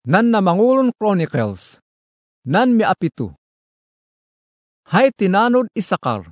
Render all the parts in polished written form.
Nan na Mangulon Chronicles, nan miapitu. Hay tinanod Isakar.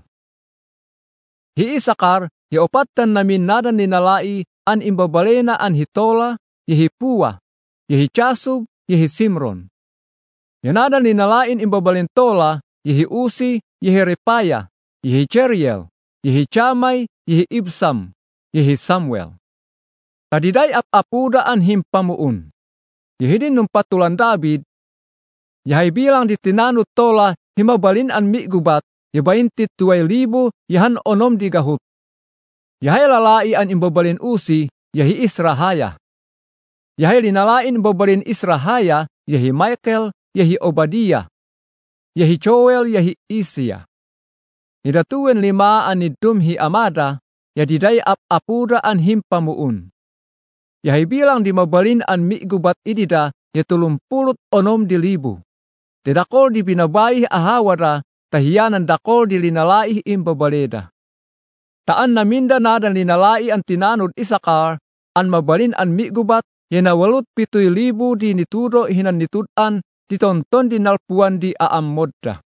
Hi Isakar, hiopatan namin nadan ninalai an imbabalena an hitola, yehipua, yehichasub, yehisimron. Yanadan ninalain imbabalentola, yehiusi, yehirepaya, yehicheriel, yehichamay, yehiibsam, yehisamuel. Tadiday apuda an himpamuun. Yehidin nung patulan David, yahay bilang di tinanod tola himabalin an migubat, yabayin 2,000 yahan onom di gahut. Yahay lalai an imbabalin usi, yahi Israhaya. Yahay linalain imbabalin Israhaya, yahi Michael, yahi Obadiah, yahi Joel, yahi Isya. Nidatuwen 5 an nidum hi amada, yadiday apuda an himpamuun. Yahay bilang di mabalin an migubat idida, ya 36,000. Tidakol di binabayih ahawara, tahiyanan dakol di linalaih imbabaleda. Taan naminda nadan linalai an tinanod Isakar, an mabalin an migubat, ya nawalut 7,000 di nituro hinan nitudan, ditonton di nalpuan di aammodda.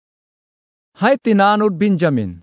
Hay tinanod Benjamin.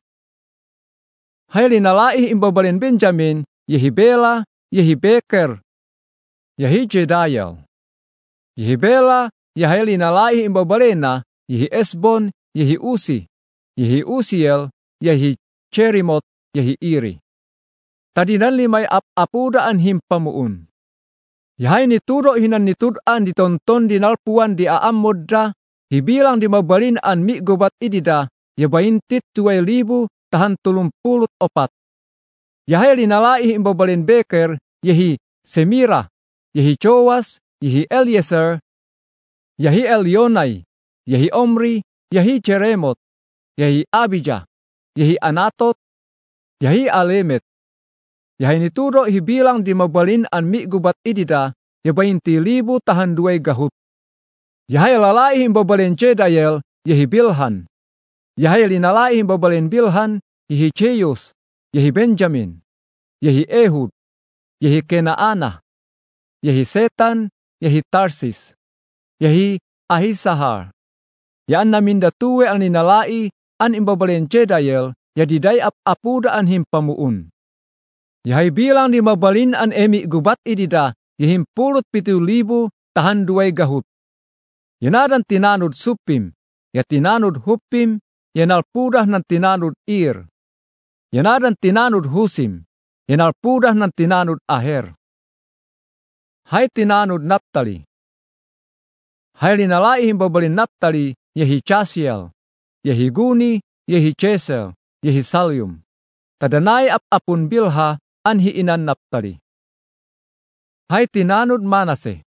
Hay linalaih imbabalin Benjamin, Yehibela, Yehibeker, yahi Jedayel. Yehibela, yahay linalai imbabalena, yahi Esbon, yahi Usi, yahi Usiel, yahi Cherimot, yahi Iri. Tadinan 5 apuda an himpamuun. Yahay nituro hinan nitudan ditonton dinalpuan di aammodda, hibilang di mabalin an migubat idida, yabaintit 2,000 tahan 34. Yahay linalai imbabalin Beker, yahi Semira, yahi Joas, yahi Eliezer, yahi Elionai, yahi Omri, yahi Jeremot, yahi Abijah, yahi Anatot, yahi Alemet. Yahay nituro hibilang di mabalin an migubat idida, yabayin 20,000 tahan 2 gahut. Yahay lalai imbabalin Jedayel, yahi Bilhan. Yahay linalai imbabalin Bilhan, yahi Cheyus, yahi Benjamin, yahi Ehud, yahi Kenaana, yahi Setan, yahi Tarsis, yahi Ahisahar. Yaan naminda tuwe ang ninalai an imbabalin Jedayel, yadiday apuda an himpamuun. Yahay bilang di mabalin an emi gubat idida, yahimpulot 7,000 tahan 2 gahut. Yanadan tinanod Suppim, ya tinanod Huppim, yanalpudah ng tinanod Ir. Yanadan tinanod Husim, yanalpudah ng tinanod Aher. Hay tinanod Naptali. Hay linalai himbabalin Naptali, yahi Chasiel, yahi Guni, yahi Chesel, yahi Salyum. Tadanay apun Bilha, anhi inan Naptali. Hay tinanod Manase.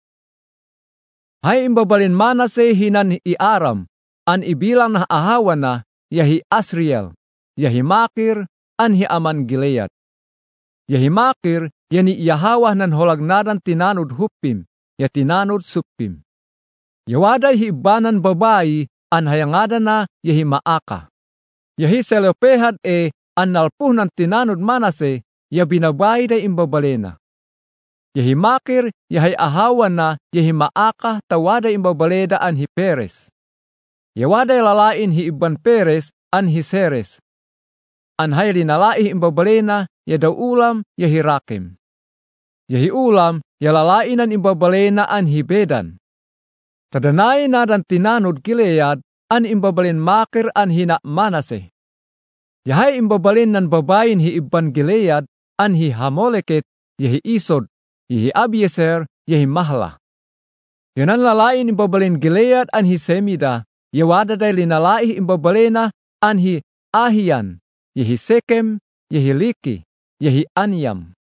Hay imbabalin Manase hinan Iaram, an ibilang na ahawan na, yahi Asriel, yahi Makir, anhi aman Gilead. Yahi Makir, yani Yahawah nan holagnadan tinanod Huppim, ya tinanod Suppim. Yawaday hibanan babayi, an hayangadan na yahi Maaka. Yahi Selopehad an nalpuh ng tinanod Manase, ya binabay day imbabalena. Yahi Makir, yahay ahawan na, yahi Maaka, tawaday imbabaleda an hi Peres. Yawaday lalain hi Iban Peres, an hi Seres. An hay linalai imbabalena, ya daw ulam, yahi Rakem. Yahi ulam, ya lalainan imbabalena an hi Bedan. Tadanay nadan tinanod Gilead, an imbabalin Makir an hina Manase. Yahay imbabalin nan babayin hi Iban Gilead, an hi Hamoleket, yahi Isod, yahi Abieser, yahi Mahla. Yanan lalain imbabalin Gilead an hi Semida, yawada day linalai imbabalena an hi Ahian, yahi Sekem, yahi Liki, yahi Anyam.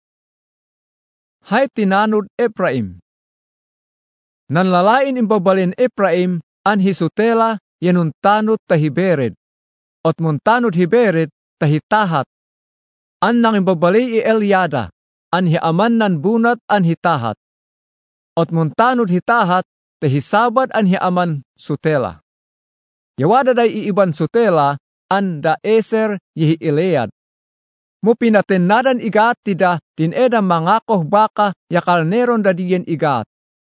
Hay tinanod Ephraim. Nan lalain imbabalin Ephraim an hi Sutela, yanuntanod tahi Bered, ot muntanod hi Bered tahi Tahat. An nang imbabali Eliada, an hi aman nan bunat an hi Tahat. Ot muntanod hi Tahat, tahi Sabad an hi aman Sutela. Yawada day iiban Sutela, an da Eser yihi Elead. Mo pinatennadan igat tida din edam mangakoh baka yakal neron da diyen igat.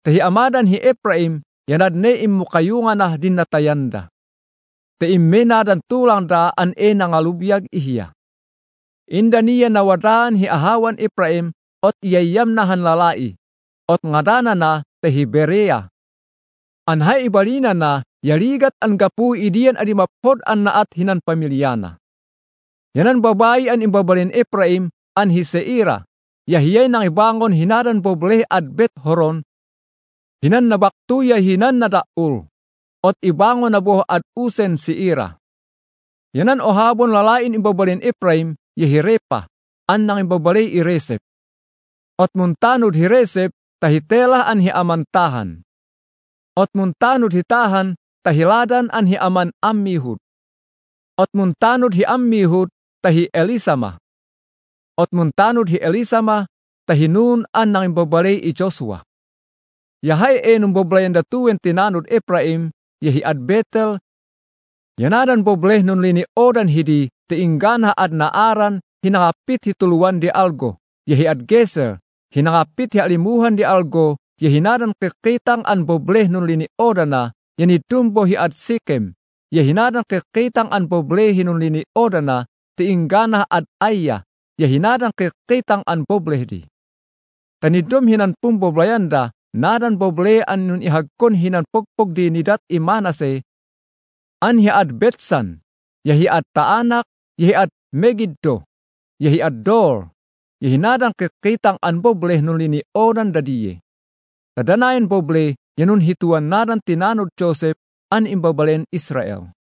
Tahi amadan hi Efraim, yanad ne imukayungan na din natayanda. Te immenadan tulang da an nangalubiyag ihiya. Inda niya nawadaan hi ahawan Efraim, ot iyayam na hanlalai, ot ngadana na tahi Berea. Anhay ibalina na, yaligat an gapu idian adimapod an naat hinan pamilyana. Yanan babae an imbabalin Efraim, an hi Seira, yahiyay nang ibangon hinadan bobleh ad Bet Horon, hinan nabaktuya hinan nadaul, ot ibangon na buho ad usen Seira. Yanan ohabon lalain imbabalin Efraim, yahirepa, an nang imbabalay i Resep. Ot muntanod hi Resep, tahitela an hi amantahan. Ot muntanod hi tahan, tahiladan an hi aman Ammihud. Ot muntanod hi Ammihud, tahi Elisama. Ot muntanod hi Elisama, tahi Nun an nang imbabalay i Joshua. Yahay enum boblayan datuwen tinanod Efraim, yahi ad Betel, yanadan bobleh nun lini odan hidi, tiinggana ad naaran, hinangapit hituluan di algo, yahi ad Geser, hinangapit hi alimuhan di algo, yahinadan kekitang an bobleh nun lini odana, yanidumbo hi ad Sikem, yahinadan kekitang an bobleh nun lini odana, tiinggana ad Aya, yahinadan kekitang an bobleh di. Tanidum hinan pumboblayanda, nadan bobleh an nun ihagkon hinan pogpog di nidat imanase, an hi ad Betsan, yahi ad Taanak, yahi ad Megiddo, yahi ad Dor, yahinadan kekitang an bobleh nun lini odan dadiye. Tadanayan bobleh, yanun hituan nadan tinanod Joseph, an imbabalen Israel.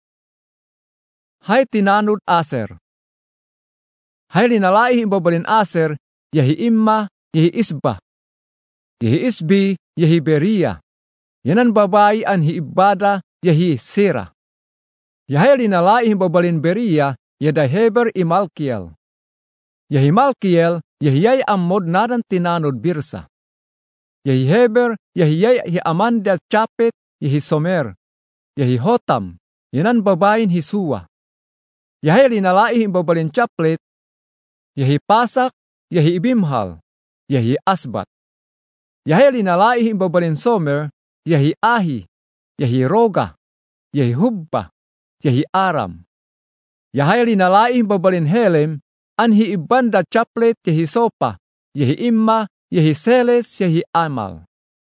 Hay tinanod Aser. Hay linalai imbabalen Aser, yahi Imma, yahi Isba, yahi Isbi, yahi Beria. Yanan babae an hiibada, yahi Sera. Yahay linalai imbabalen Beria, yada Heber i Malkiel. Yahi Malkiel, yahiyay ammod nadan tinanod Birsa. Yahi Heber, yahiyay hi Amanda Chapet, yahi Somer, yahi Hotam, yanan babayin hi Suwa. Yahay linalai imbabalen Chaplet, yahi Pasak, yahi Bimhal, yahi Asbat. Yahay linalai imbabalen Somer, yahi Ahi, yahi Roga, yahi Hubba, yahi Aram. Yahay linalai imbabalen Helem, anhi ibanda Chaplet, yahi Sopa, yahi Imma, yahi Seles, yahi Amal.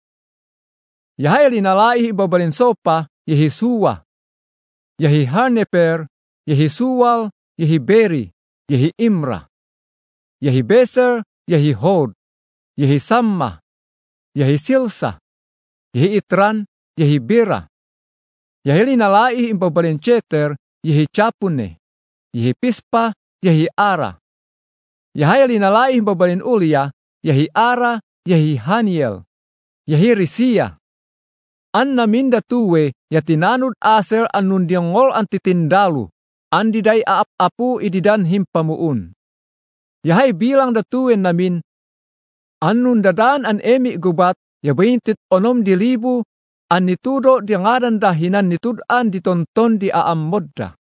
Yahay linalai imbabalen Sopa, yahi Suwa, yahi Harneper, yahi Suwal, yahi Beri, yahi Imra, yahi Beser, yahi Hod, yahi Samma, yahi Silsa, yahi Itran, yahi Bira. Yahi linalai imbabalen Cheter, yahi Chapune, yahi Pispa, yahi Ara. Yahay linalai imbabalen Ulia, yahi Ara, yahi Haniel, yahi Risia. An naminda tuwe, yatinanud Aser anun diangol antitindalu, andiday aap-apu ididan himpamuun. Yahay bilang datuwen namin, anun dadan an emi gubat, yabaintit 6,000, an nitudo di ngaran dahinan nitudan ditonton di aammodda.